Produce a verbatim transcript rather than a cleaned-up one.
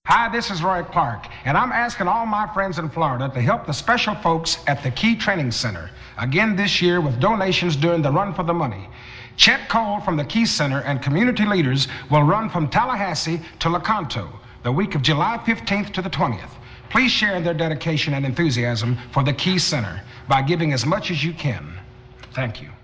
Hi, this is Roy Clark, and I'm asking all my friends in Florida to help the special folks at the Key Training Center again this year with donations during the Run for the Money. Chet Cole from the Key Center and community leaders will run from Tallahassee to Lecanto the week of July fifteenth to the twentieth. Please share in their dedication and enthusiasm for the Key Center by giving as much as you can. Thank you.